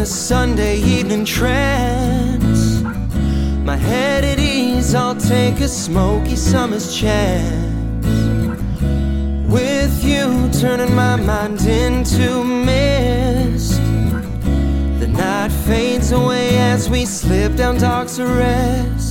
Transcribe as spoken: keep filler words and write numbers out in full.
a Sunday evening trance. My head at ease, I'll take a smoky summer's chance. With you turning my mind into mist, the night fades away as we slip down dock's arrest.